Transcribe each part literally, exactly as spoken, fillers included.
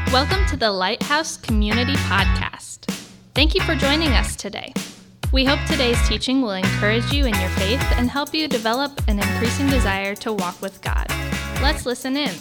Welcome to the Lighthouse Community Podcast. Thank you for joining us today. We hope today's teaching will encourage you in your faith and help you develop an increasing desire to walk with God. Let's listen in.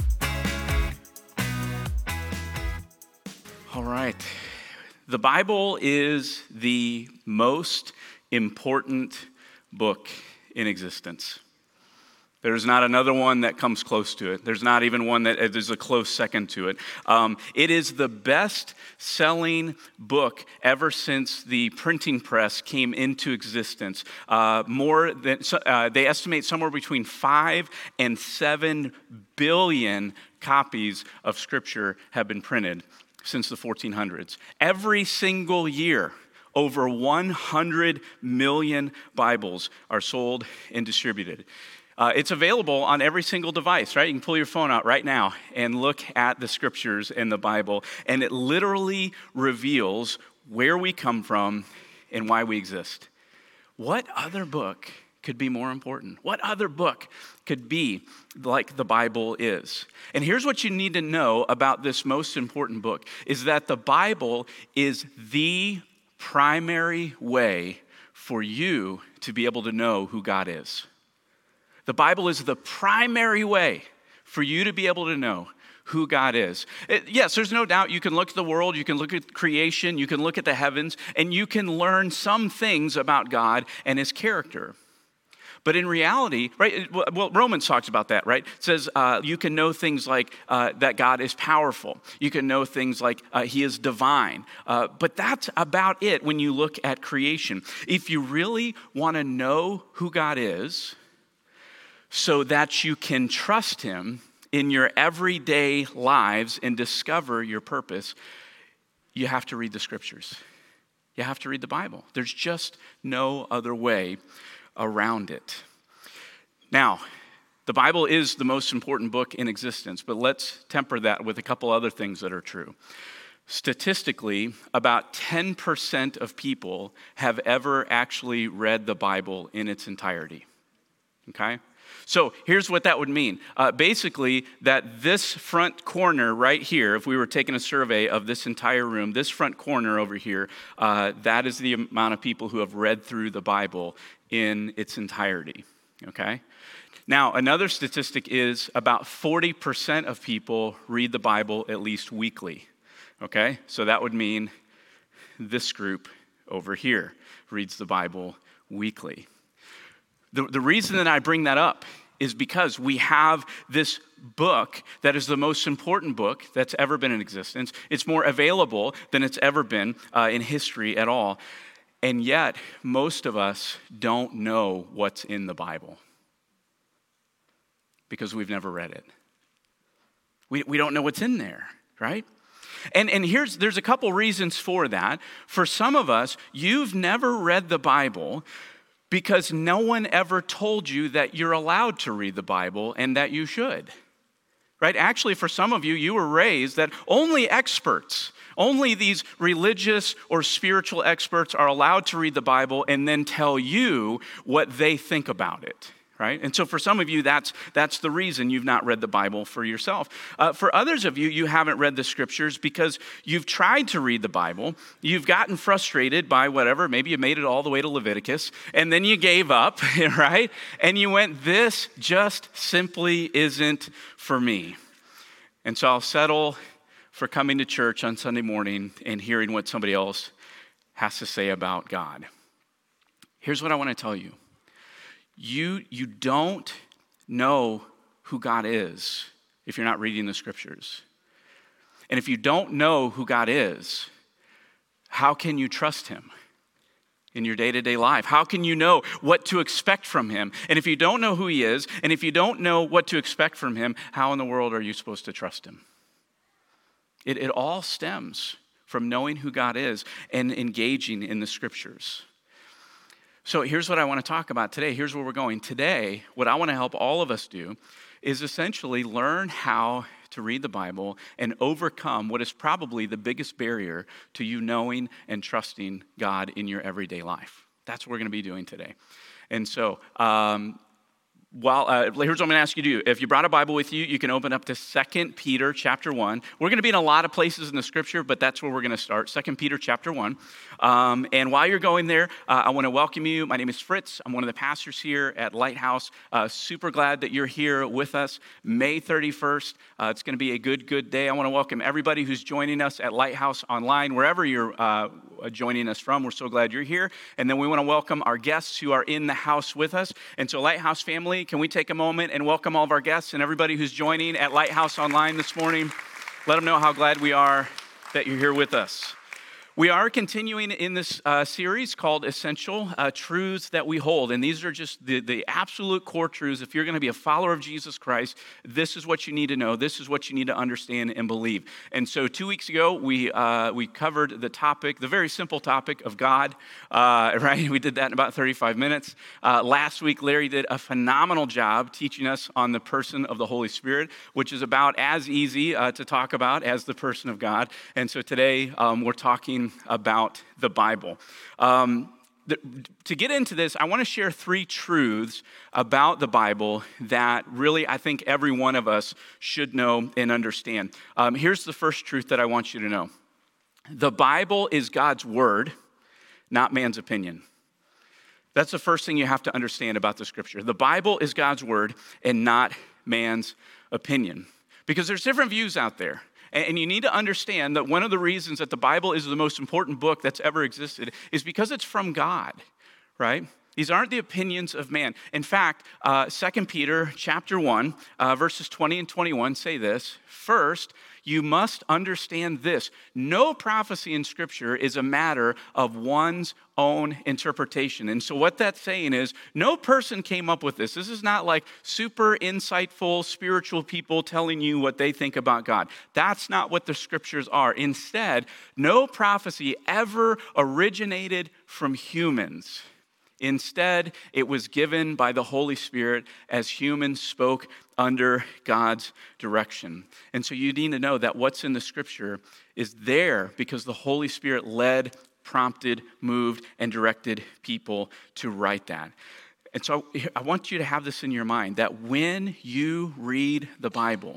All right. The Bible is the most important book in existence. There's not another one that comes close to it. There's not even one that there's a close second to it. Um, it is the best-selling book ever since the printing press came into existence. Uh, more than uh, they estimate somewhere between five and seven billion copies of Scripture have been printed since the fourteen hundreds. Every single year, over one hundred million Bibles are sold and distributed. Uh, it's available on every single device, right? You can pull your phone out right now and look at the Scriptures in the Bible, and it literally reveals where we come from and why we exist. What other book could be more important? What other book could be like the Bible is? And here's what you need to know about this most important book, is that the Bible is the primary way for you to be able to know who God is. The Bible is the primary way for you to be able to know who God is. It, yes, there's no doubt you can look at the world, you can look at creation, you can look at the heavens, and you can learn some things about God and his character. But in reality, right, well, Romans talks about that, right? It says uh, you can know things like uh, that God is powerful. You can know things like uh, he is divine. Uh, but that's about it when you look at creation. If you really want to know who God is, so that you can trust him in your everyday lives and discover your purpose, you have to read the Scriptures. You have to read the Bible. There's just no other way around it. Now, the Bible is the most important book in existence, but let's temper that with a couple other things that are true. Statistically, about ten percent of people have ever actually read the Bible in its entirety. Okay? So here's what that would mean. Uh, basically, that this front corner right here, if we were taking a survey of this entire room, this front corner over here, uh, that is the amount of people who have read through the Bible in its entirety, okay? Now, another statistic is about forty percent of people read the Bible at least weekly, okay? So that would mean this group over here reads the Bible weekly. The, the reason that I bring that up is because we have this book that is the most important book that's ever been in existence. It's more available than it's ever been uh, in history at all. And yet, most of us don't know what's in the Bible because we've never read it. We, we don't know what's in there, right? And, and here's there's a couple reasons for that. For some of us, you've never read the Bible because no one ever told you that you're allowed to read the Bible and that you should, right? Actually, for some of you, you were raised that only experts, only these religious or spiritual experts are allowed to read the Bible and then tell you what they think about it, right? And so for some of you, that's that's the reason you've not read the Bible for yourself. Uh, for others of you, you haven't read the Scriptures because you've tried to read the Bible, you've gotten frustrated by whatever, maybe you made it all the way to Leviticus, and then you gave up, right? And you went, this just simply isn't for me. And so I'll settle for coming to church on Sunday morning and hearing what somebody else has to say about God. Here's what I want to tell you. You, you don't know who God is if you're not reading the Scriptures. And if you don't know who God is, how can you trust him in your day-to-day life? How can you know what to expect from him? And if you don't know who he is, and if you don't know what to expect from him, how in the world are you supposed to trust him? It, it all stems from knowing who God is and engaging in the Scriptures. So here's what I want to talk about today. Here's where we're going. Today, what I want to help all of us do is essentially learn how to read the Bible and overcome what is probably the biggest barrier to you knowing and trusting God in your everyday life. That's what we're going to be doing today. And so um, Well, uh, here's what I'm going to ask you to do. If you brought a Bible with you, you can open up to Second Peter chapter one. We're going to be in a lot of places in the scripture, but that's where we're going to start, Second Peter chapter one. Um, and while you're going there, uh, I want to welcome you. My name is Fritz. I'm one of the pastors here at Lighthouse. Uh, super glad that you're here with us. May thirty-first, uh, it's going to be a good, good day. I want to welcome everybody who's joining us at Lighthouse Online, wherever you're uh, joining us from. We're so glad you're here. And then we want to welcome our guests who are in the house with us. And so Lighthouse family, can we take a moment and welcome all of our guests and everybody who's joining at Lighthouse Online this morning? Let them know how glad we are that you're here with us. We are continuing in this uh, series called Essential uh, Truths That We Hold. And these are just the, the absolute core truths. If you're going to be a follower of Jesus Christ, this is what you need to know. This is what you need to understand and believe. And so two weeks ago, we uh, we covered the topic, the very simple topic of God, uh, right? We did that in about thirty-five minutes. Uh, last week, Larry did a phenomenal job teaching us on the person of the Holy Spirit, which is about as easy uh, to talk about as the person of God. And so today, um, we're talking about the Bible. Um, the, to get into this, I want to share three truths about the Bible that really I think every one of us should know and understand. Um, here's the first truth that I want you to know. The Bible is God's word, not man's opinion. That's the first thing you have to understand about the scripture. The Bible is God's word and not man's opinion. Because there's different views out there. And you need to understand that one of the reasons that the Bible is the most important book that's ever existed is because it's from God, right? These aren't the opinions of man. In fact, uh, Second Peter chapter one, uh, verses twenty and twenty-one say this: first, you must understand this. No prophecy in Scripture is a matter of one's own interpretation. And so what that's saying is no person came up with this. This is not like super insightful spiritual people telling you what they think about God. That's not what the Scriptures are. Instead, no prophecy ever originated from humans. Instead, it was given by the Holy Spirit as humans spoke under God's direction. And so you need to know that what's in the scripture is there because the Holy Spirit led, prompted, moved, and directed people to write that. And so I want you to have this in your mind, that when you read the Bible,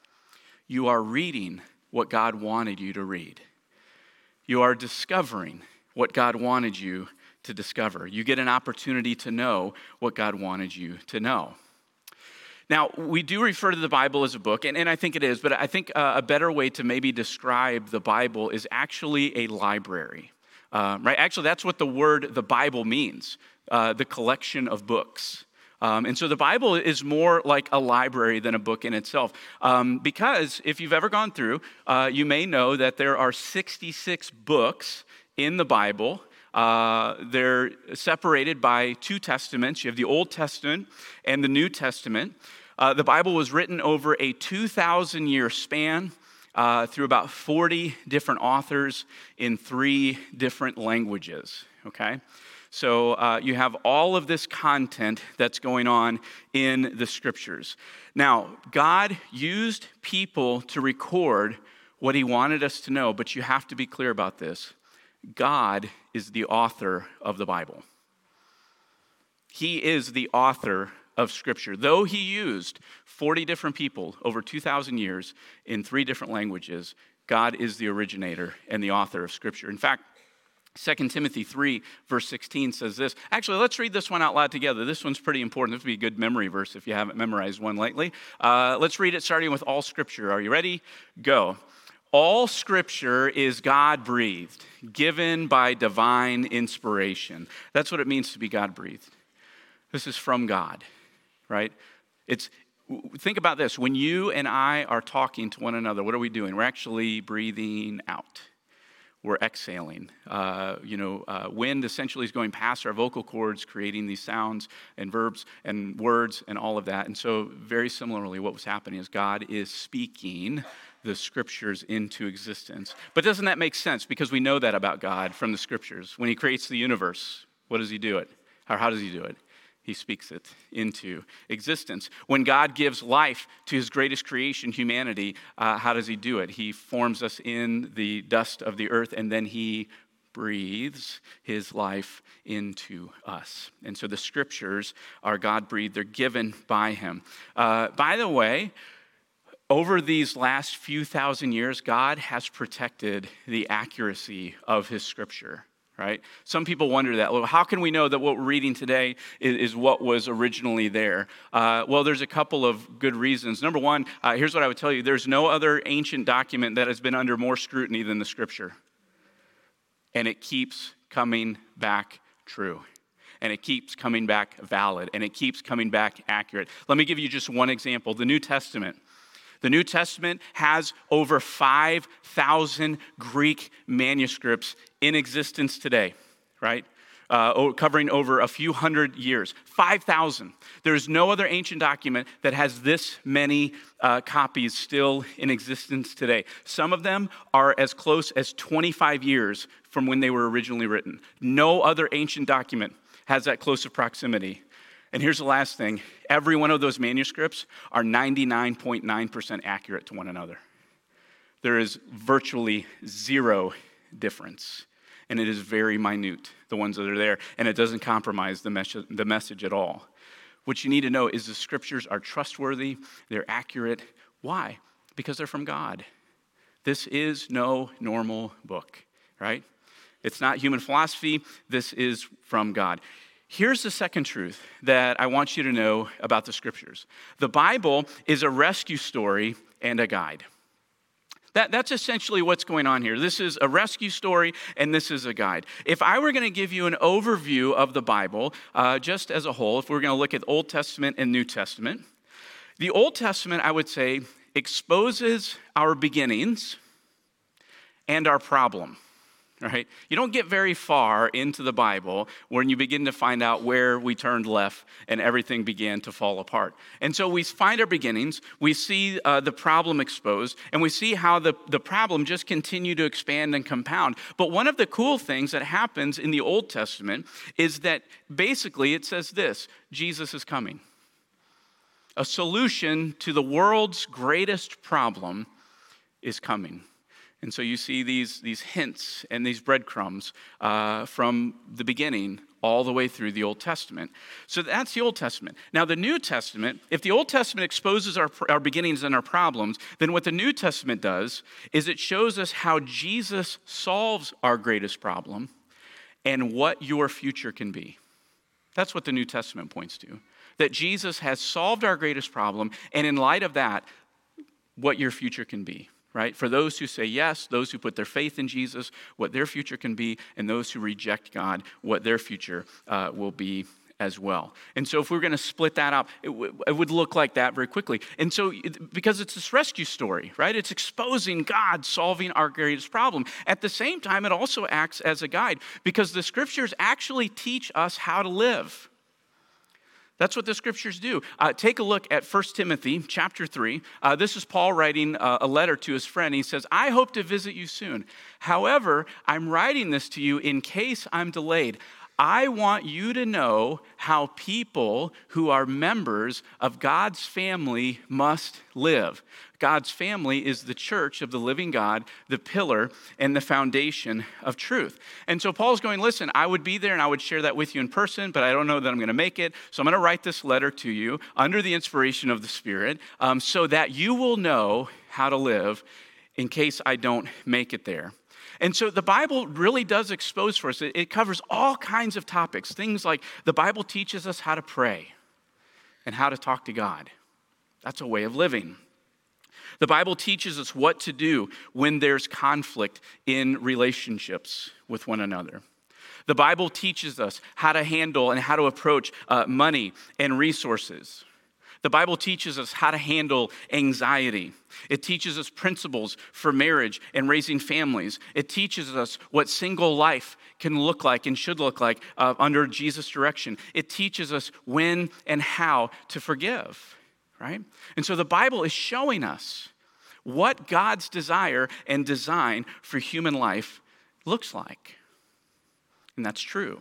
you are reading what God wanted you to read. You are discovering what God wanted you to discover. You get an opportunity to know what God wanted you to know. Now, we do refer to the Bible as a book, and, and I think it is, but I think uh, a better way to maybe describe the Bible is actually a library, uh, right? Actually, that's what the word, the Bible means, uh, the collection of books. Um, and so the Bible is more like a library than a book in itself. Um, because if you've ever gone through, uh, you may know that there are sixty-six books in the Bible. Uh, they're separated by two testaments. You have the Old Testament and the New Testament. Uh, the Bible was written over a two thousand year span uh, through about forty different authors in three different languages, okay? So uh, you have all of this content that's going on in the scriptures. Now, God used people to record what he wanted us to know, but you have to be clear about this. God is the author of the Bible. He is the author of Scripture. Though he used forty different people over two thousand years in three different languages, God is the originator and the author of Scripture. In fact, Second Timothy three, verse sixteen says this. Actually, let's read this one out loud together. This one's pretty important. This would be a good memory verse if you haven't memorized one lately. Uh, let's read it starting with all Scripture. Are you ready? Go. All Scripture is God-breathed, given by divine inspiration. That's what it means to be God-breathed. This is from God, right? It's think about this. When you and I are talking to one another, what are we doing? We're actually breathing out. We're exhaling. Uh, you know, uh, wind essentially is going past our vocal cords, creating these sounds and verbs and words and all of that. And so very similarly, what was happening is God is speaking the scriptures into existence. But doesn't that make sense? Because we know that about God from the scriptures. When he creates the universe, what does he do it? Or how does he do it? He speaks it into existence. When God gives life to his greatest creation, humanity, uh, how does he do it? He forms us in the dust of the earth, and then he breathes his life into us. And so the scriptures are God-breathed. They're given by him. Uh, by the way, over these last few thousand years, God has protected the accuracy of his scripture, right? Some people wonder that. Well, how can we know that what we're reading today is, is what was originally there? Uh, well, there's a couple of good reasons. Number one, uh, here's what I would tell you. There's no other ancient document that has been under more scrutiny than the scripture. And it keeps coming back true. And it keeps coming back valid. And it keeps coming back accurate. Let me give you just one example. The New Testament. The New Testament has over five thousand Greek manuscripts in existence today, right? Uh, covering over a few hundred years. five thousand. There's no other ancient document that has this many uh, copies still in existence today. Some of them are as close as twenty-five years from when they were originally written. No other ancient document has that close of proximity. And here's the last thing. Every one of those manuscripts are ninety-nine point nine percent accurate to one another. There is virtually zero difference. And it is very minute, the ones that are there. And it doesn't compromise the, mes- the message at all. What you need to know is the scriptures are trustworthy. They're accurate. Why? Because they're from God. This is no normal book, right? It's not human philosophy. This is from God. Here's the second truth that I want you to know about the scriptures. The Bible is a rescue story and a guide. That, that's essentially what's going on here. This is a rescue story, and this is a guide. If I were going to give you an overview of the Bible, uh, just as a whole, if we're going to look at Old Testament and New Testament, the Old Testament, I would say, exposes our beginnings and our problem. Right? You don't get very far into the Bible when you begin to find out where we turned left and everything began to fall apart. And so we find our beginnings, we see uh, the problem exposed, and we see how the, the problem just continued to expand and compound. But one of the cool things that happens in the Old Testament is that basically it says this: Jesus is coming. A solution to the world's greatest problem is coming. And so you see these, these hints and these breadcrumbs uh, from the beginning all the way through the Old Testament. So that's the Old Testament. Now the New Testament, if the Old Testament exposes our, our beginnings and our problems, then what the New Testament does is it shows us how Jesus solves our greatest problem and what your future can be. That's what the New Testament points to. That Jesus has solved our greatest problem, and in light of that, what your future can be. Right? For those who say yes, those who put their faith in Jesus, what their future can be, and those who reject God, what their future uh, will be as well. And so if we're going to split that up, it, w- it would look like that very quickly. And so it, because it's this rescue story, right? It's exposing God solving our greatest problem. At the same time, it also acts as a guide because the scriptures actually teach us how to live. That's what the scriptures do. Uh, take a look at First Timothy chapter three. Uh, this is Paul writing uh, a letter to his friend. He says, I hope to visit you soon. However, I'm writing this to you in case I'm delayed. I want you to know how people who are members of God's family must live. God's family is the church of the living God, the pillar and the foundation of truth. And so Paul's going, listen, I would be there and I would share that with you in person, but I don't know that I'm going to make it. So I'm going to write this letter to you under the inspiration of the Spirit um, so that you will know how to live in case I don't make it there. And so the Bible really does expose for us. It covers all kinds of topics. Things like the Bible teaches us how to pray and how to talk to God. That's a way of living. The Bible teaches us what to do when there's conflict in relationships with one another. The Bible teaches us how to handle and how to approach uh, money and resources. The Bible teaches us how to handle anxiety. It teaches us principles for marriage and raising families. It teaches us what single life can look like and should look like uh, under Jesus' direction. It teaches us when and how to forgive, right? And so the Bible is showing us what God's desire and design for human life looks like. And that's true.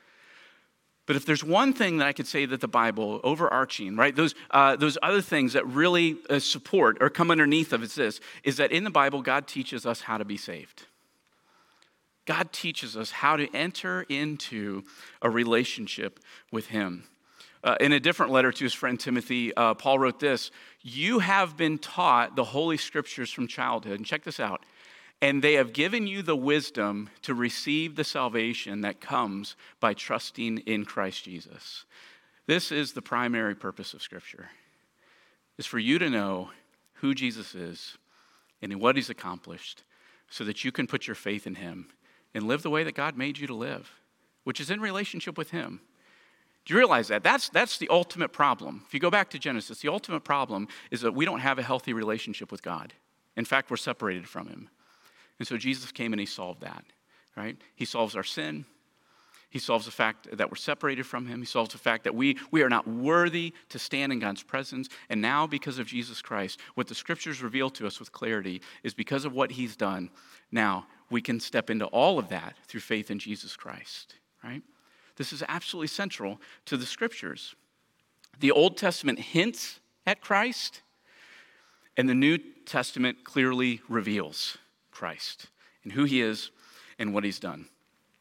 But if there's one thing that I could say that the Bible, overarching, right, those uh, those other things that really uh, support or come underneath of it's this, is that in the Bible, God teaches us how to be saved. God teaches us how to enter into a relationship with him. Uh, in a different letter to his friend Timothy, uh, Paul wrote this: you have been taught the Holy Scriptures from childhood. And check this out. And they have given you the wisdom to receive the salvation that comes by trusting in Christ Jesus. This is the primary purpose of Scripture, is for you to know who Jesus is and what he's accomplished so that you can put your faith in him and live the way that God made you to live, which is in relationship with him. Do you realize that? That's, that's the ultimate problem. If you go back to Genesis, the ultimate problem is that we don't have a healthy relationship with God. In fact, we're separated from him. And so Jesus came and he solved that, right? He solves our sin. He solves the fact that we're separated from him. He solves the fact that we, we are not worthy to stand in God's presence. And now, because of Jesus Christ, what the Scriptures reveal to us with clarity is because of what he's done, now we can step into all of that through faith in Jesus Christ, right? This is absolutely central to the Scriptures. The Old Testament hints at Christ, and the New Testament clearly reveals Christ and who he is and what he's done.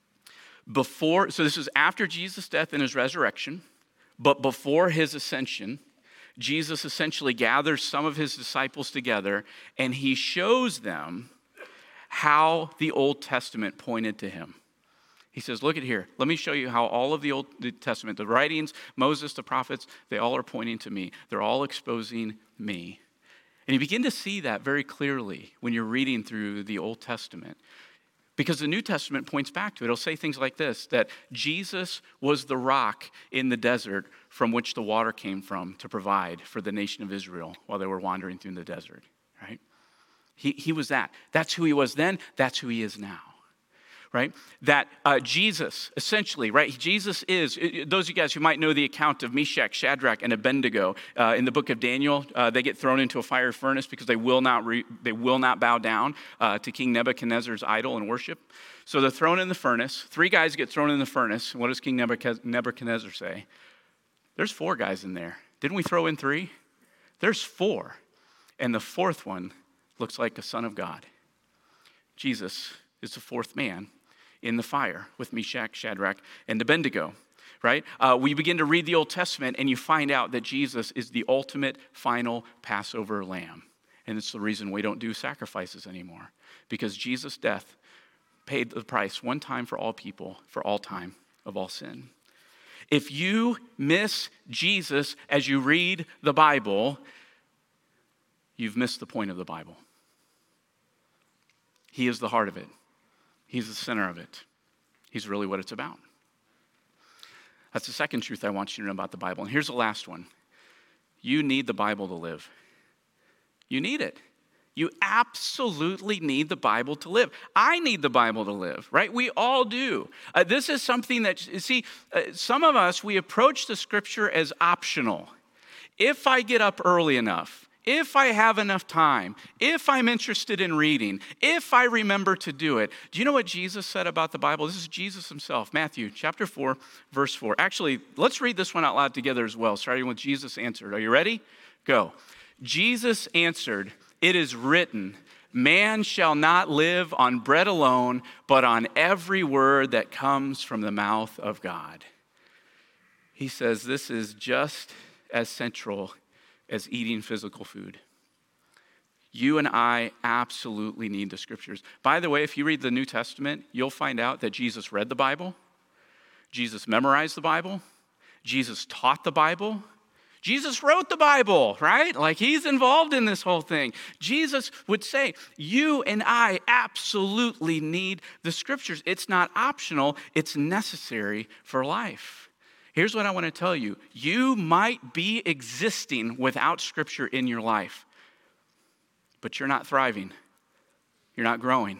Before, so this is after Jesus' death and his resurrection, but before his ascension, Jesus essentially gathers some of his disciples together and he shows them how the Old Testament pointed to him. He says, look at here. Let me show you how all of the Old Testament, the writings, Moses, the prophets, they all are pointing to me. They're all exposing me. And you begin to see that very clearly when you're reading through the Old Testament. Because the New Testament points back to it. It'll say things like this, that Jesus was the rock in the desert from which the water came from to provide for the nation of Israel while they were wandering through the desert, right? He, he was that. That's who he was then. That's who he is now, right? That uh, Jesus, essentially, right? Jesus is, those of you guys who might know the account of Meshach, Shadrach, and Abednego uh, in the book of Daniel, uh, they get thrown into a fire furnace because they will not re, they will not bow down uh, to King Nebuchadnezzar's idol and worship. So they're thrown in the furnace. Three guys get thrown in the furnace. What does King Nebuchadnezzar say? There's four guys in there. Didn't we throw in three? There's four. And the fourth one looks like a son of God. Jesus is the fourth man in the fire with Meshach, Shadrach, and Abednego, right? Uh, we begin to read the Old Testament and you find out that Jesus is the ultimate final Passover lamb. And it's the reason we don't do sacrifices anymore, because Jesus' death paid the price one time for all people, for all time of all sin. If you miss Jesus as you read the Bible, you've missed the point of the Bible. He is the heart of it. He's the center of it. He's really what it's about. That's the second truth I want you to know about the Bible. And here's the last one. You need the Bible to live. You need it. You absolutely need the Bible to live. I need the Bible to live, right? We all do. Uh, this is something that, see, uh, some of us, we approach the Scripture as optional. If I get up early enough, if I have enough time, if I'm interested in reading, if I remember to do it. Do you know what Jesus said about the Bible? This is Jesus himself, Matthew chapter four, verse four. Actually, let's read this one out loud together as well, starting with Jesus answered. Are you ready? Go. Jesus answered, "It is written, man shall not live on bread alone, but on every word that comes from the mouth of God." He says this is just as central as eating physical food. You and I absolutely need the Scriptures. By the way, if you read the New Testament, you'll find out that Jesus read the Bible, Jesus memorized the Bible, Jesus taught the Bible, Jesus wrote the Bible, right? Like he's involved in this whole thing. Jesus would say, you and I absolutely need the Scriptures. It's not optional, it's necessary for life. Here's what I want to tell you. You might be existing without Scripture in your life, but you're not thriving. You're not growing.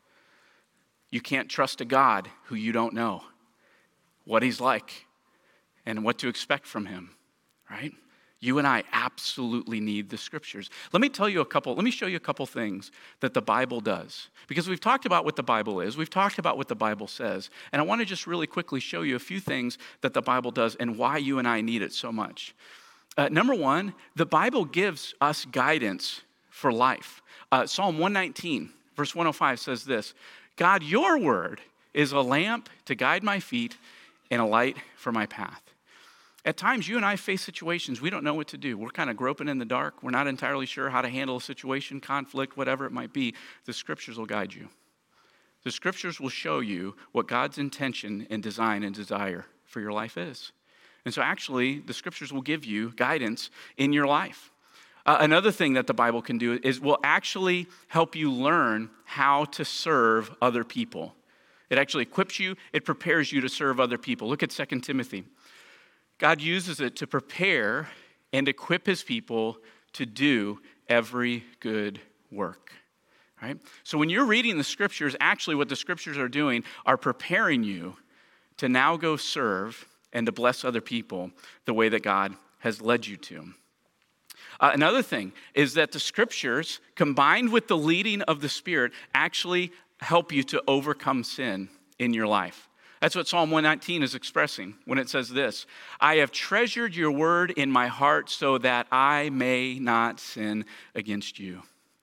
You can't trust a God who you don't know what he's like and what to expect from him, right? You and I absolutely need the Scriptures. Let me tell you a couple, let me show you a couple things that the Bible does. Because we've talked about what the Bible is, we've talked about what the Bible says, and I want to just really quickly show you a few things that the Bible does and why you and I need it so much. Uh, number one, the Bible gives us guidance for life. Uh, Psalm one nineteen, verse one oh five says this, God, your word is a lamp to guide my feet and a light for my path. At times, you and I face situations we don't know what to do. We're kind of groping in the dark. We're not entirely sure how to handle a situation, conflict, whatever it might be. The scriptures will guide you. The scriptures will show you what God's intention and design and desire for your life is. And so actually, the scriptures will give you guidance in your life. Uh, another thing that the Bible can do is will actually help you learn how to serve other people. It actually equips you. It prepares you to serve other people. Look at Second Timothy. God uses it to prepare and equip his people to do every good work. Right? So when you're reading the scriptures, actually what the scriptures are doing are preparing you to now go serve and to bless other people the way that God has led you to. Uh, another thing is that the scriptures, combined with the leading of the Spirit, actually help you to overcome sin in your life. That's what Psalm one nineteen is expressing when it says this: I have treasured your word in my heart so that I may not sin against you.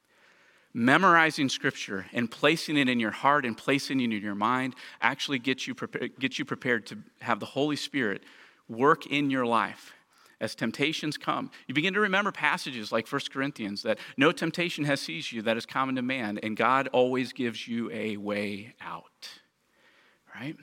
Memorizing scripture and placing it in your heart and placing it in your mind actually gets you, prepared, gets you prepared to have the Holy Spirit work in your life. As temptations come, you begin to remember passages like First Corinthians, that no temptation has seized you that is common to man, and God always gives you a way out, right?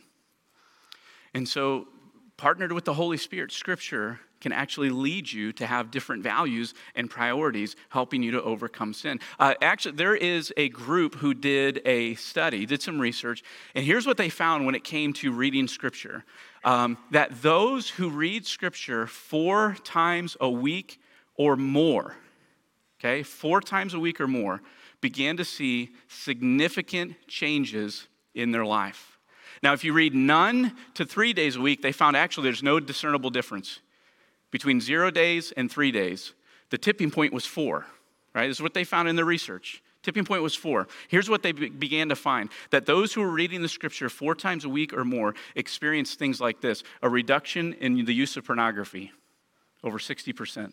And so, partnered with the Holy Spirit, Scripture can actually lead you to have different values and priorities, helping you to overcome sin. Uh, actually, there is a group who did a study, did some research, and here's what they found when it came to reading Scripture. Um, that those who read Scripture four times a week or more, okay, four times a week or more, began to see significant changes in their life. Now, if you read none to three days a week, they found actually there's no discernible difference between zero days and three days. The tipping point was four, right? This is what they found in the research. Tipping point was four. Here's what they be- began to find, that those who were reading the scripture four times a week or more experienced things like this: a reduction in the use of pornography, over sixty percent.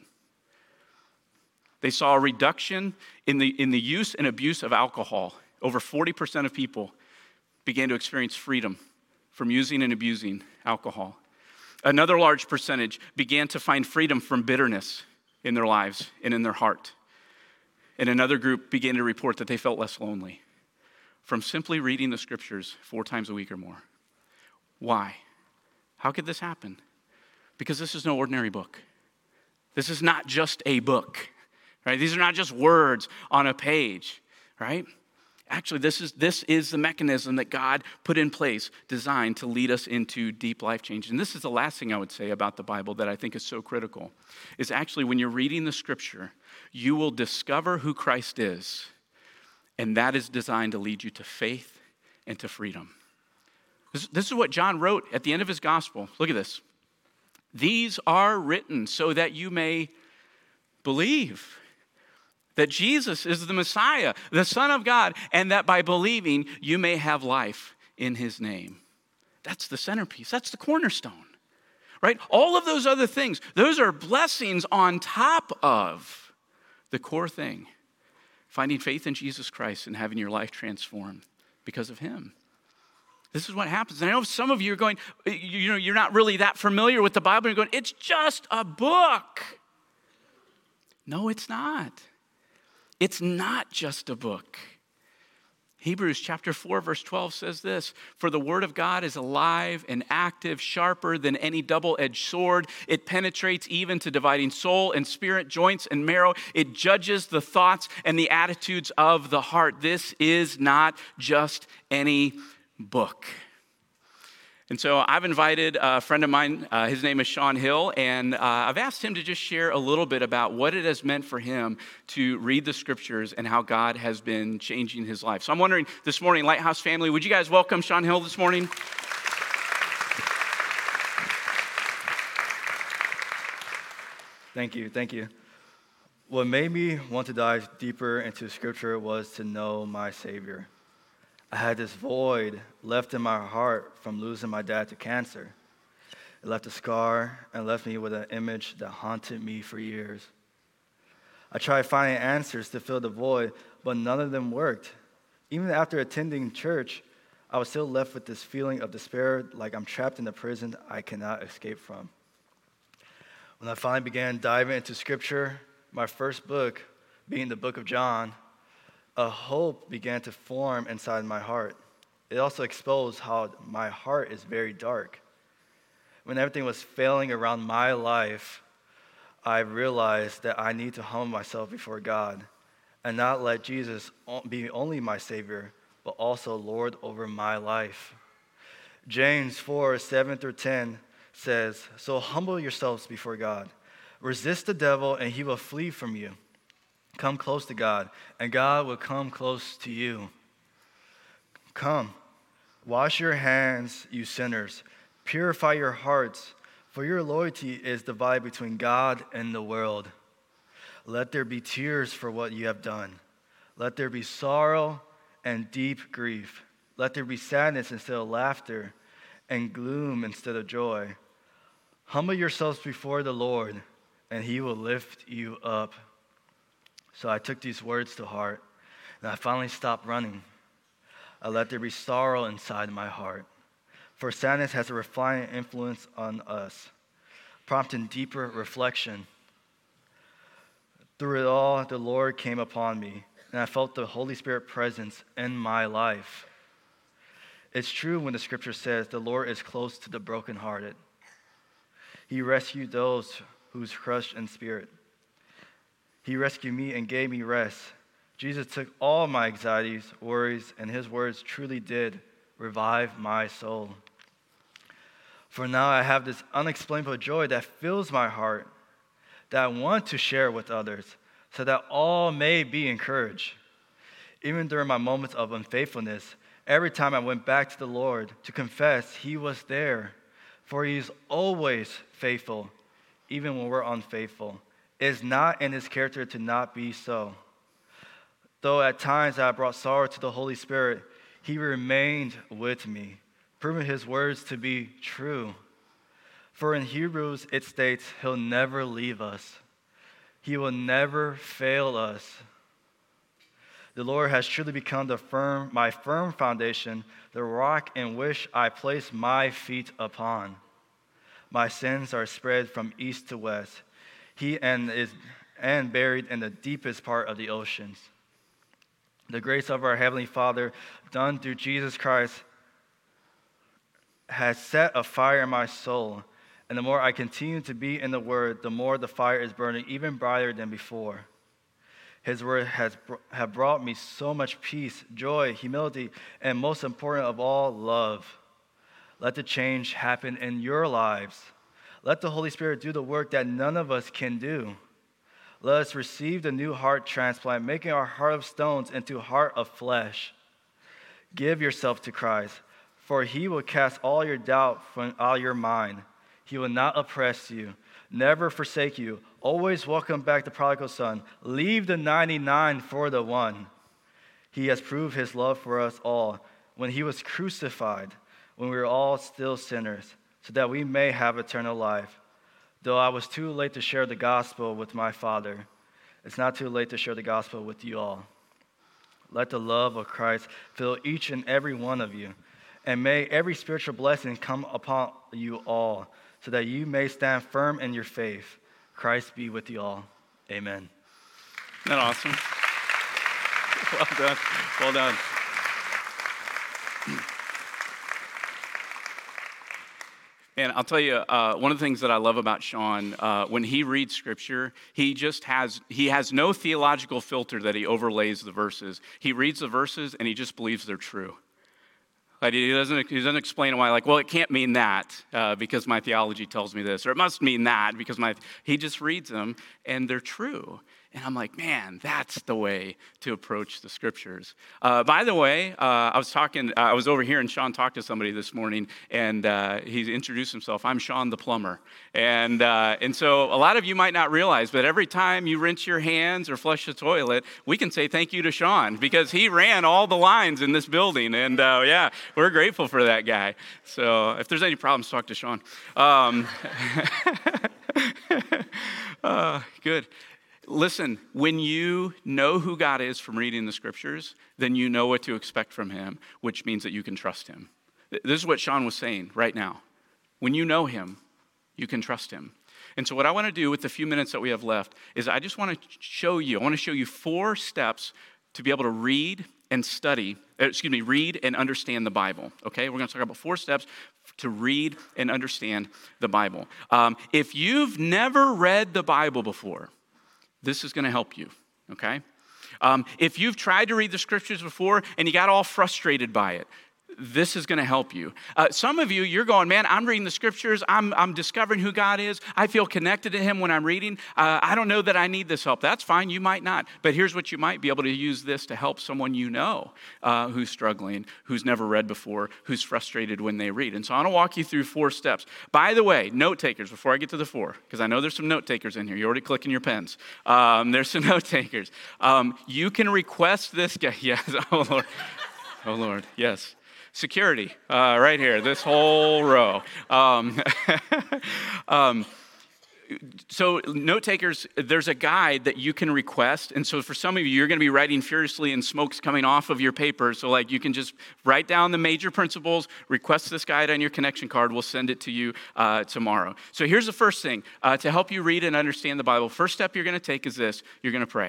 They saw a reduction in the, in the use and abuse of alcohol. Over forty percent of people began to experience freedom from using and abusing alcohol. Another large percentage began to find freedom from bitterness in their lives and in their heart. And another group began to report that they felt less lonely from simply reading the scriptures four times a week or more. Why? How could this happen? Because this is no ordinary book. This is not just a book, right? These are not just words on a page, right? Actually, this is this is the mechanism that God put in place, designed to lead us into deep life change. And this is the last thing I would say about the Bible that I think is so critical, is actually when you're reading the scripture, you will discover who Christ is, and that is designed to lead you to faith and to freedom. This, this is what John wrote at the end of his gospel. Look at this. These are written so that you may believe that Jesus is the Messiah, the Son of God, and that by believing you may have life in his name. That's the centerpiece. That's the cornerstone, right? All of those other things, those are blessings on top of the core thing, finding faith in Jesus Christ and having your life transformed because of him. This is what happens. And I know some of you are going, you know, you're not really that familiar with the Bible. You're going, it's just a book. No, it's not. It's not just a book. Hebrews chapter four, verse twelve says this: for the word of God is alive and active, sharper than any double-edged sword. It penetrates even to dividing soul and spirit, joints and marrow. It judges the thoughts and the attitudes of the heart. This is not just any book. And so I've invited a friend of mine, uh, his name is Sean Hill, and uh, I've asked him to just share a little bit about what it has meant for him to read the scriptures and how God has been changing his life. So I'm wondering this morning, Lighthouse family, would you guys welcome Sean Hill this morning? Thank you, thank you. What made me want to dive deeper into scripture was to know my Savior. I had this void left in my heart from losing my dad to cancer. It left a scar and left me with an image that haunted me for years. I tried finding answers to fill the void, but none of them worked. Even after attending church, I was still left with this feeling of despair, like I'm trapped in a prison I cannot escape from. When I finally began diving into Scripture, my first book being the book of John, a hope began to form inside my heart. It also exposed how my heart is very dark. When everything was failing around my life, I realized that I need to humble myself before God and not let Jesus be only my Savior, but also Lord over my life. James four, seven through ten says, "So humble yourselves before God. Resist the devil and he will flee from you. Come close to God, and God will come close to you. Come, wash your hands, you sinners. Purify your hearts, for your loyalty is divided between God and the world. Let there be tears for what you have done. Let there be sorrow and deep grief. Let there be sadness instead of laughter, and gloom instead of joy. Humble yourselves before the Lord, and he will lift you up." So I took these words to heart, and I finally stopped running. I let there be sorrow inside my heart, for sadness has a refining influence on us, prompting deeper reflection. Through it all, the Lord came upon me, and I felt the Holy Spirit presence in my life. It's true when the scripture says the Lord is close to the brokenhearted. He rescued those who's crushed in spirit. He rescued me and gave me rest. Jesus took all my anxieties, worries, and his words truly did revive my soul. For now I have this unexplainable joy that fills my heart, that I want to share with others, so that all may be encouraged. Even during my moments of unfaithfulness, every time I went back to the Lord to confess, he was there. For he is always faithful, even when we're unfaithful. It is not in his character to not be so. Though at times I brought sorrow to the Holy Spirit, he remained with me, proving his words to be true. For in Hebrews it states, he'll never leave us. He will never fail us. The Lord has truly become the firm, my firm foundation, the rock in which I place my feet upon. My sins are spread from east to west. He and is and buried in the deepest part of the oceans. The grace of our Heavenly Father, done through Jesus Christ, has set a fire in my soul. And the more I continue to be in the Word, the more the fire is burning even brighter than before. His Word has have brought me so much peace, joy, humility, and most important of all, love. Let the change happen in your lives. Let the Holy Spirit do the work that none of us can do. Let us receive the new heart transplant, making our heart of stones into a heart of flesh. Give yourself to Christ, for he will cast all your doubt from out your mind. He will not oppress you, never forsake you. Always welcome back the prodigal son. Leave the ninety-nine for the one. He has proved his love for us all when he was crucified, when we were all still sinners, so that we may have eternal life. Though I was too late to share the gospel with my Father, it's not too late to share the gospel with you all. Let the love of Christ fill each and every one of you, and may every spiritual blessing come upon you all, so that you may stand firm in your faith. Christ be with you all. Amen. Isn't that awesome? Well done. Well done. And I'll tell you, uh, one of the things that I love about Sean, uh, when he reads Scripture, he just has, he has no theological filter that he overlays the verses. He reads the verses and he just believes they're true. Like he doesn't, he doesn't explain why, like, well, it can't mean that uh, because my theology tells me this, or it must mean that because my, he just reads them and they're true. And I'm like, man, that's the way to approach the Scriptures. Uh, by the way, uh, I was talking, uh, I was over here and Sean talked to somebody this morning and uh, he introduced himself. I'm Sean the plumber. And uh, and so a lot of you might not realize, but every time you rinse your hands or flush the toilet, we can say thank you to Sean because he ran all the lines in this building. And uh, yeah, we're grateful for that guy. So if there's any problems, talk to Sean. Um, uh, good. Listen, when you know who God is from reading the scriptures, then you know what to expect from him, which means that you can trust him. This is what Sean was saying right now. When you know him, you can trust him. And so what I want to do with the few minutes that we have left is I just want to show you, I want to show you four steps to be able to read and study, excuse me, read and understand the Bible, okay? We're going to talk about four steps to read and understand the Bible. Um, if you've never read the Bible before, this is going to help you, okay? Um, if you've tried to read the scriptures before and you got all frustrated by it, this is going to help you. Uh, some of you, you're going, man, I'm reading the scriptures. I'm, I'm discovering who God is. I feel connected to him when I'm reading. Uh, I don't know that I need this help. That's fine. You might not. But here's what you might be able to use this to help someone you know uh, who's struggling, who's never read before, who's frustrated when they read. And so I want to walk you through four steps. By the way, note takers, before I get to the four, because I know there's some note takers in here. You're already clicking your pens. Um, there's some note takers. Um, you can request this guy. Yes. Oh, Lord. Oh, Lord. Yes. Security, uh, right here, this whole row. Um, um, so note takers, there's a guide that you can request. And so for some of you, you're going to be writing furiously and smoke's coming off of your paper. So like you can just write down the major principles, request this guide on your connection card. We'll send it to you uh, tomorrow. So here's the first thing uh, to help you read and understand the Bible. First step you're going to take is this. You're going to pray.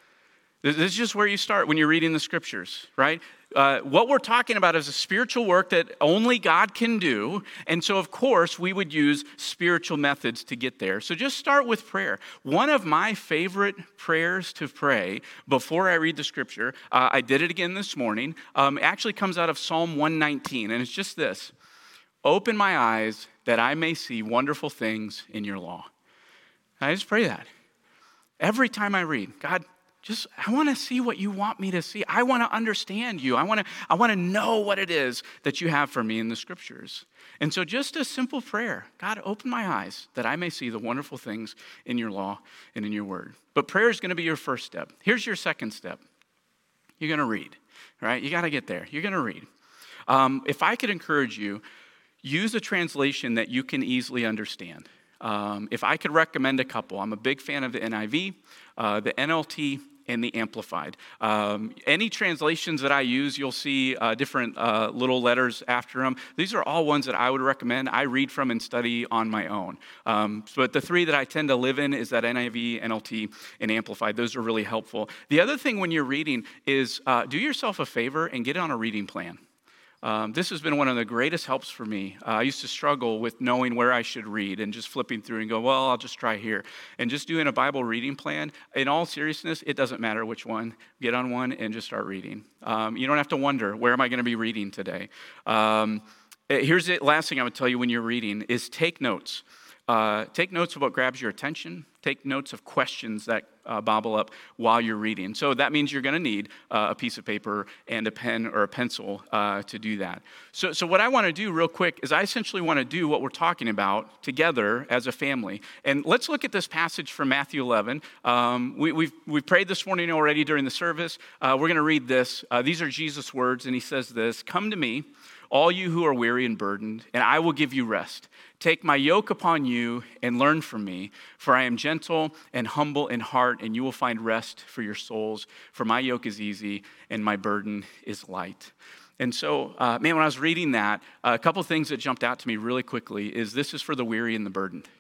This is just where you start when you're reading the scriptures, right? Uh, what we're talking about is a spiritual work that only God can do. And so, of course, we would use spiritual methods to get there. So just start with prayer. One of my favorite prayers to pray before I read the scripture, uh, I did it again this morning, um, actually comes out of Psalm one nineteen. And it's just this: open my eyes that I may see wonderful things in your law. And I just pray that. Every time I read, God, Just, I want to see what you want me to see. I want to understand you. I want to, I want to know what it is that you have for me in the scriptures. And so just a simple prayer. God, open my eyes that I may see the wonderful things in your law and in your word. But prayer is going to be your first step. Here's your second step. You're going to read, right? You got to get there. You're going to read. Um, if I could encourage you, use a translation that you can easily understand. Um, if I could recommend a couple, I'm a big fan of the N I V, uh, the N L T, and the Amplified. Um, any translations that I use, you'll see uh, different uh, little letters after them. These are all ones that I would recommend. I read from and study on my own. Um, but the three that I tend to live in is that N I V, N L T, and Amplified. Those are really helpful. The other thing when you're reading is uh, do yourself a favor and get on a reading plan. Um, this has been one of the greatest helps for me. Uh, I used to struggle with knowing where I should read and just flipping through and go, well, I'll just try here. And just doing a Bible reading plan, in all seriousness, it doesn't matter which one. Get on one and just start reading. Um, you don't have to wonder, where am I going to be reading today? Um, here's the last thing I would tell you when you're reading is take notes. Uh, take notes of what grabs your attention. Take notes of questions that uh, bobble up while you're reading. So that means you're going to need uh, a piece of paper and a pen or a pencil uh, to do that. So, so what I want to do real quick is I essentially want to do what we're talking about together as a family. And let's look at this passage from Matthew eleven. Um, we, we've, we've prayed this morning already during the service. Uh, we're going to read this. Uh, these are Jesus' words, and he says this: "Come to me, all you who are weary and burdened, and I will give you rest. Take my yoke upon you and learn from me, for I am gentle and humble in heart, and you will find rest for your souls. For my yoke is easy and my burden is light." And so, uh, man, when I was reading that, uh, a couple things that jumped out to me really quickly is this is for the weary and the burdened.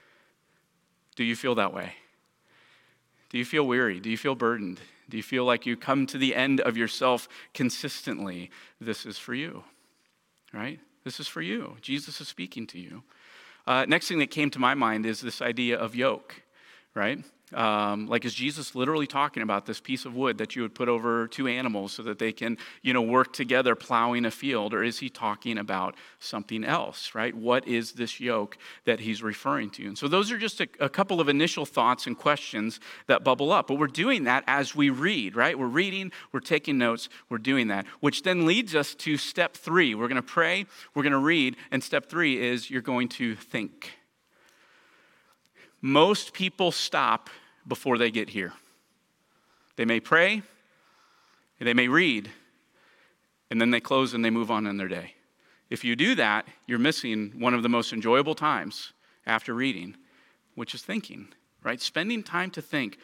Do you feel that way? Do you feel weary? Do you feel burdened? Do you feel like you come to the end of yourself consistently? This is for you. Right? This is for you. Jesus is speaking to you. Uh, next thing that came to my mind is this idea of yoke, right? Um, like, is Jesus literally talking about this piece of wood that you would put over two animals so that they can, you know, work together plowing a field? Or is he talking about something else, right? What is this yoke that he's referring to? And so those are just a, a couple of initial thoughts and questions that bubble up. But we're doing that as we read, right? We're reading, we're taking notes, we're doing that, which then leads us to step three. We're going to pray, we're going to read, and step three is you're going to think. Most people stop before they get here. They may pray, they may read, and then they close and they move on in their day. If you do that, you're missing one of the most enjoyable times after reading, which is thinking, right? Spending time to think,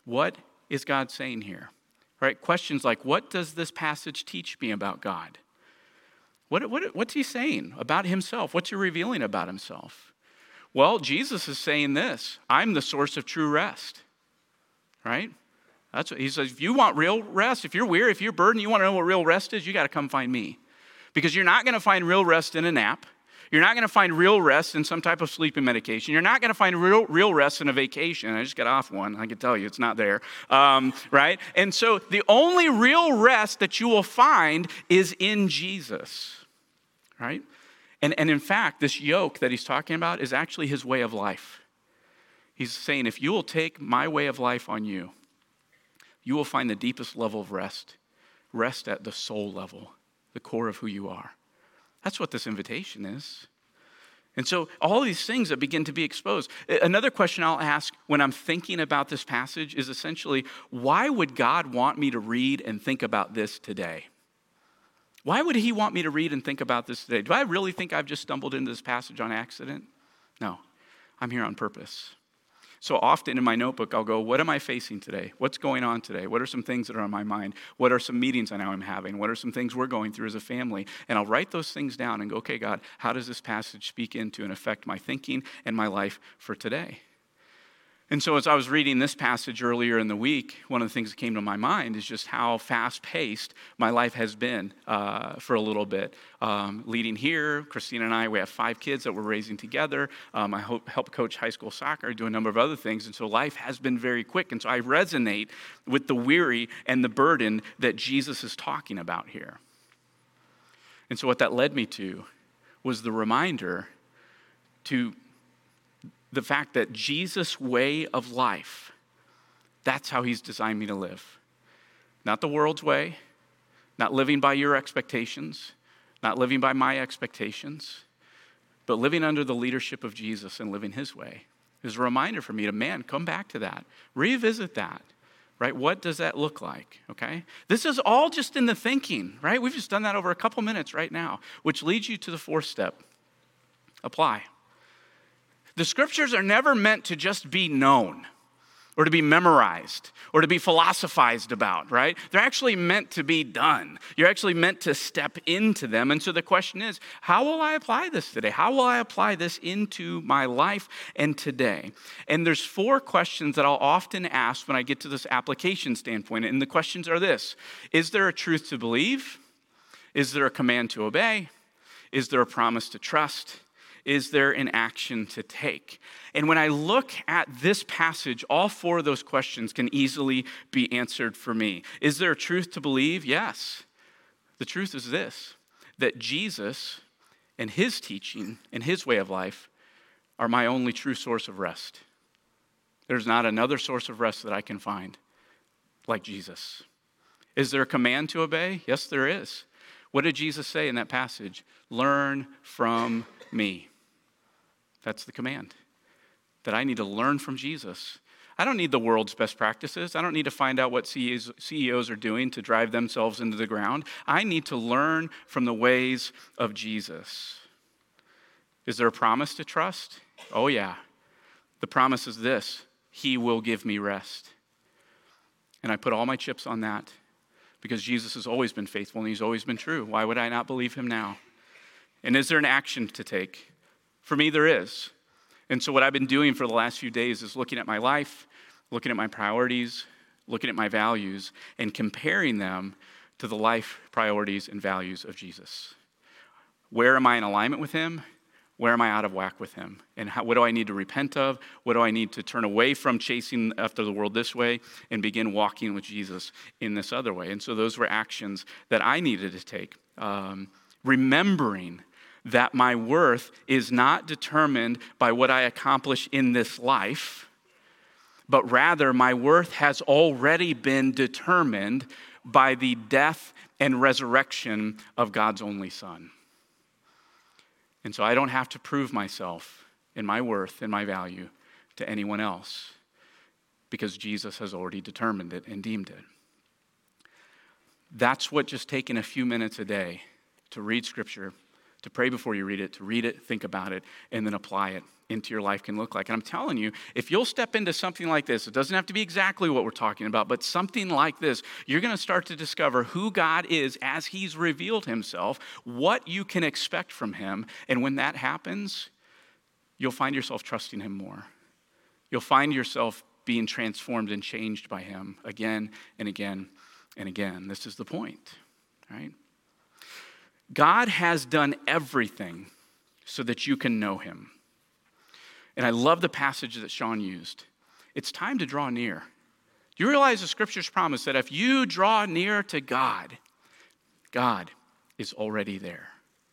what is God saying here? Right? Questions like, what does this passage teach me about God? What, what, what's he saying about himself? What's he revealing about himself? Well, Jesus is saying this: I'm the source of true rest. Right? That's what he says. If you want real rest, if you're weary, if you're burdened, you want to know what real rest is, you got to come find me. Because you're not going to find real rest in a nap. You're not going to find real rest in some type of sleeping medication. You're not going to find real real rest in a vacation. I just got off one. I can tell you it's not there, um, right? And so the only real rest that you will find is in Jesus, right? And, and in fact, this yoke that he's talking about is actually his way of life. He's saying, if you will take my way of life on you, you will find the deepest level of rest, rest at the soul level, the core of who you are. That's what this invitation is. And so all these things that begin to be exposed. Another question I'll ask when I'm thinking about this passage is essentially, why would God want me to read and think about this today? Why would he want me to read and think about this today? Do I really think I've just stumbled into this passage on accident? No, I'm here on purpose. So often in my notebook, I'll go, what am I facing today? What's going on today? What are some things that are on my mind? What are some meetings I know I'm having? What are some things we're going through as a family? And I'll write those things down and go, okay, God, how does this passage speak into and affect my thinking and my life for today? And so as I was reading this passage earlier in the week, one of the things that came to my mind is just how fast-paced my life has been uh, for a little bit. Um, leading here, Christina and I, we have five kids that we're raising together. Um, I help, help coach high school soccer, do a number of other things. And so life has been very quick. And so I resonate with the weary and the burden that Jesus is talking about here. And so what that led me to was the reminder to the fact that Jesus' way of life, that's how he's designed me to live. Not the world's way, not living by your expectations, not living by my expectations, but living under the leadership of Jesus and living his way. It was a reminder for me to, man, come back to that. Revisit that, right? What does that look like, okay? This is all just in the thinking, right? We've just done that over a couple minutes right now, which leads you to the fourth step. Apply. The scriptures are never meant to just be known or to be memorized or to be philosophized about, right? They're actually meant to be done. You're actually meant to step into them. And so the question is, how will I apply this today? How will I apply this into my life and today? And there's four questions that I'll often ask when I get to this application standpoint. And the questions are this: is there a truth to believe? Is there a command to obey? Is there a promise to trust? Is there an action to take? And when I look at this passage, all four of those questions can easily be answered for me. Is there a truth to believe? Yes. The truth is this, that Jesus and his teaching and his way of life are my only true source of rest. There's not another source of rest that I can find like Jesus. Is there a command to obey? Yes, there is. What did Jesus say in that passage? Learn from me. That's the command, that I need to learn from Jesus. I don't need the world's best practices. I don't need to find out what C E Os are doing to drive themselves into the ground. I need to learn from the ways of Jesus. Is there a promise to trust? Oh, yeah. The promise is this: he will give me rest. And I put all my chips on that because Jesus has always been faithful and he's always been true. Why would I not believe him now? And is there an action to take? For me, there is. And so what I've been doing for the last few days is looking at my life, looking at my priorities, looking at my values, and comparing them to the life priorities and values of Jesus. Where am I in alignment with him? Where am I out of whack with him? And how, what do I need to repent of? What do I need to turn away from chasing after the world this way and begin walking with Jesus in this other way? And so those were actions that I needed to take. Um, remembering that my worth is not determined by what I accomplish in this life, but rather my worth has already been determined by the death and resurrection of God's only Son. And so I don't have to prove myself and my worth and my value to anyone else because Jesus has already determined it and deemed it. That's what just taking a few minutes a day to read Scripture, to pray before you read it, to read it, think about it, and then apply it into your life can look like. And I'm telling you, if you'll step into something like this, it doesn't have to be exactly what we're talking about, but something like this, you're going to start to discover who God is as he's revealed himself, what you can expect from him. And when that happens, you'll find yourself trusting him more. You'll find yourself being transformed and changed by him again and again and again. This is the point, right? God has done everything so that you can know him. And I love the passage that Sean used. It's time to draw near. Do you realize the scriptures promise that if you draw near to God, God is already there?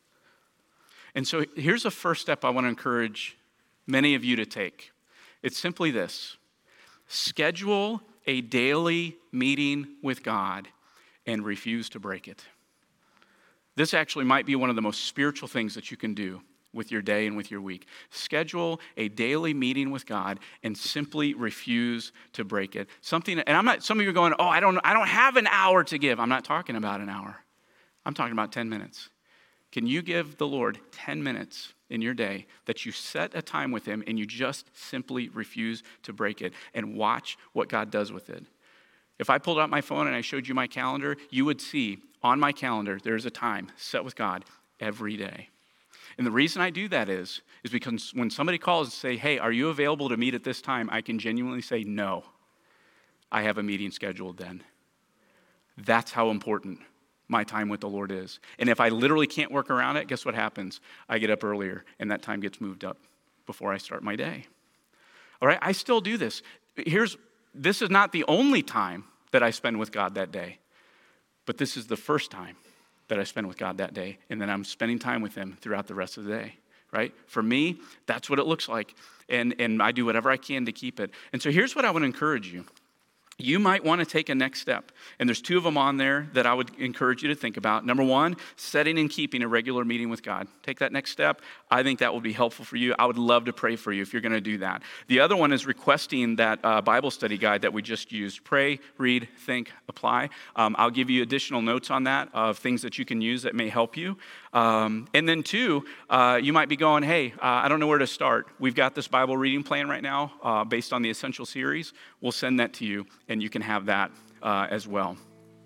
And so here's a first step I want to encourage many of you to take. It's simply this: schedule a daily meeting with God and refuse to break it. This actually might be one of the most spiritual things that you can do with your day and with your week. Schedule a daily meeting with God and simply refuse to break it. Something, and I'm not, some of you are going, oh, I don't, I don't have an hour to give. I'm not talking about an hour. I'm talking about ten minutes. Can you give the Lord ten minutes in your day that you set a time with him and you just simply refuse to break it and watch what God does with it? If I pulled out my phone and I showed you my calendar, you would see on my calendar there's a time set with God every day. And the reason I do that is, is because when somebody calls and say, hey, are you available to meet at this time? I can genuinely say, no, I have a meeting scheduled then. That's how important my time with the Lord is. And if I literally can't work around it, guess what happens? I get up earlier and that time gets moved up before I start my day. All right, I still do this. Here's, this is not the only time that I spend with God that day, but this is the first time that I spend with God that day, and then I'm spending time with him throughout the rest of the day, right? For me, that's what it looks like, and, and I do whatever I can to keep it. And so here's what I want to encourage you. You might want to take a next step, and there's two of them on there that I would encourage you to think about. Number one, setting and keeping a regular meeting with God. Take that next step. I think that will be helpful for you. I would love to pray for you if you're going to do that. The other one is requesting that uh, Bible study guide that we just used. Pray, read, think, apply. Um, I'll give you additional notes on that of things that you can use that may help you. Um, and then two, uh, you might be going, hey, uh, I don't know where to start. We've got this Bible reading plan right now uh, based on the Essential series. We'll send that to you, and you can have that uh, as well.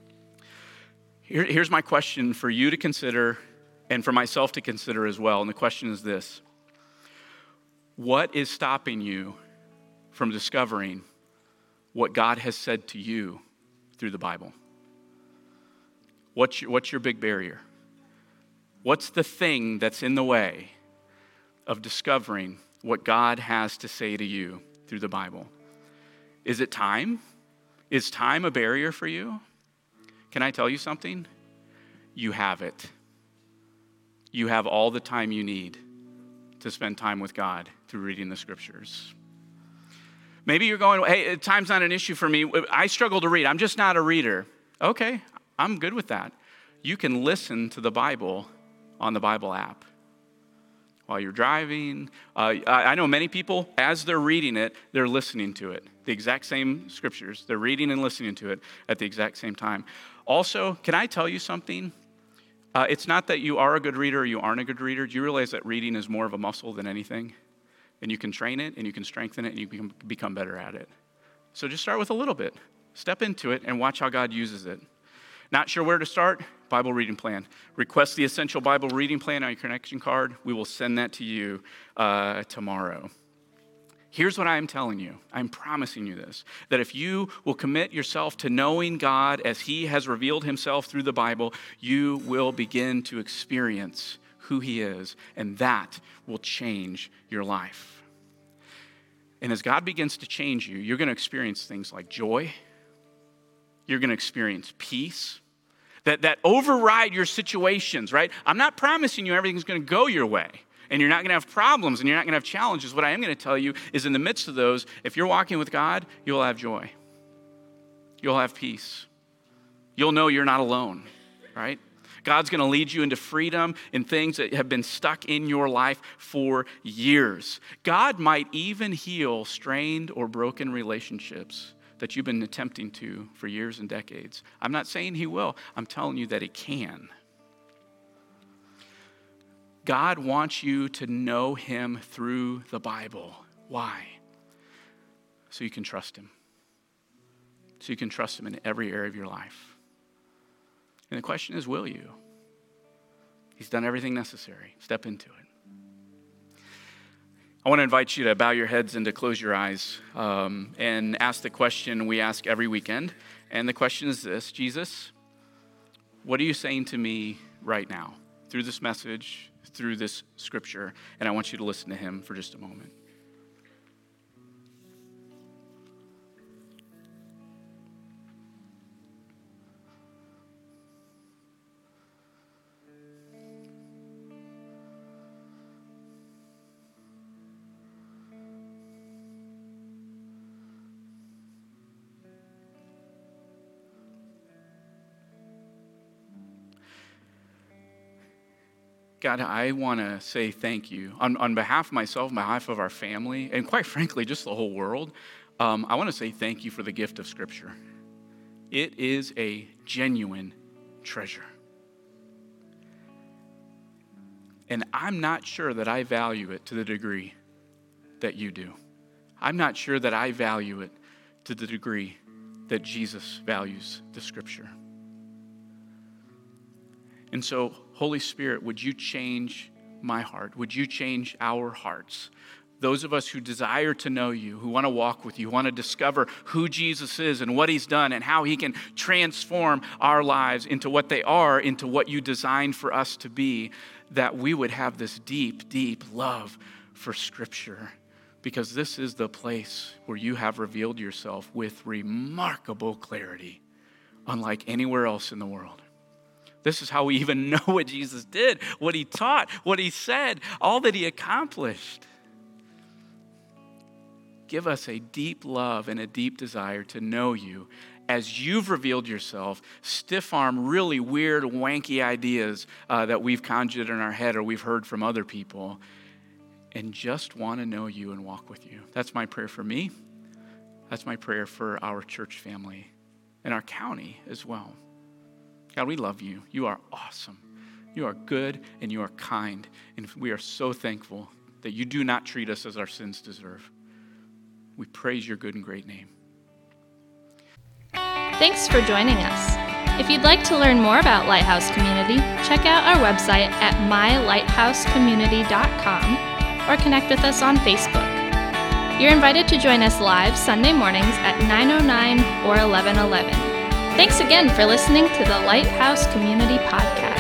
Here, here's my question for you to consider and for myself to consider as well. And the question is this: what is stopping you from discovering what God has said to you through the Bible? What's your, what's your big barrier? What's the thing that's in the way of discovering what God has to say to you through the Bible? Is it time? Is time a barrier for you? Can I tell you something? You have it. You have all the time you need to spend time with God through reading the scriptures. Maybe you're going, hey, time's not an issue for me. I struggle to read. I'm just not a reader. Okay, I'm good with that. You can listen to the Bible on the Bible app while you're driving. Uh, I know many people, as they're reading it, they're listening to it. The exact same scriptures. They're reading and listening to it at the exact same time. Also, can I tell you something? Uh, it's not that you are a good reader or you aren't a good reader. Do you realize that reading is more of a muscle than anything? And you can train it, and you can strengthen it, and you can become better at it. So just start with a little bit. Step into it and watch how God uses it. Not sure where to start? Bible reading plan. Request the Essential Bible Reading Plan on your connection card. We will send that to you uh, tomorrow. Here's what I am telling you. I'm promising you this, that if you will commit yourself to knowing God as he has revealed himself through the Bible, you will begin to experience who he is, and that will change your life. And as God begins to change you, you're going to experience things like joy. You're going to experience peace that, that override your situations, right? I'm not promising you everything's going to go your way and you're not going to have problems and you're not going to have challenges. What I am going to tell you is in the midst of those, if you're walking with God, you'll have joy. You'll have peace. You'll know you're not alone, right? God's going to lead you into freedom in things that have been stuck in your life for years. God might even heal strained or broken relationships that you've been attempting to for years and decades. I'm not saying he will. I'm telling you that he can. God wants you to know him through the Bible. Why? So you can trust him. So you can trust him in every area of your life. And the question is, will you? He's done everything necessary. Step into it. I want to invite you to bow your heads and to close your eyes um, and ask the question we ask every weekend. And the question is this: Jesus, what are you saying to me right now through this message, through this scripture? And I want you to listen to him for just a moment. God, I want to say thank you on, on behalf of myself, on behalf of our family, and quite frankly, just the whole world. Um, I want to say thank you for the gift of Scripture. It is a genuine treasure. And I'm not sure that I value it to the degree that you do. I'm not sure that I value it to the degree that Jesus values the Scripture. And so, Holy Spirit, would you change my heart? Would you change our hearts? Those of us who desire to know you, who want to walk with you, want to discover who Jesus is and what he's done and how he can transform our lives into what they are, into what you designed for us to be, that we would have this deep, deep love for Scripture, because this is the place where you have revealed yourself with remarkable clarity, unlike anywhere else in the world. This is how we even know what Jesus did, what he taught, what he said, all that he accomplished. Give us a deep love and a deep desire to know you as you've revealed yourself. Stiff-arm, really weird, wanky ideas uh, that we've conjured in our head or we've heard from other people, and just want to know you and walk with you. That's my prayer for me. That's my prayer for our church family and our county as well. God, we love you. You are awesome. You are good and you are kind. And we are so thankful that you do not treat us as our sins deserve. We praise your good and great name. Thanks for joining us. If you'd like to learn more about Lighthouse Community, check out our website at my lighthouse community dot com or connect with us on Facebook. You're invited to join us live Sunday mornings at nine oh nine or eleven eleven. Thanks again for listening to the Lighthouse Community Podcast.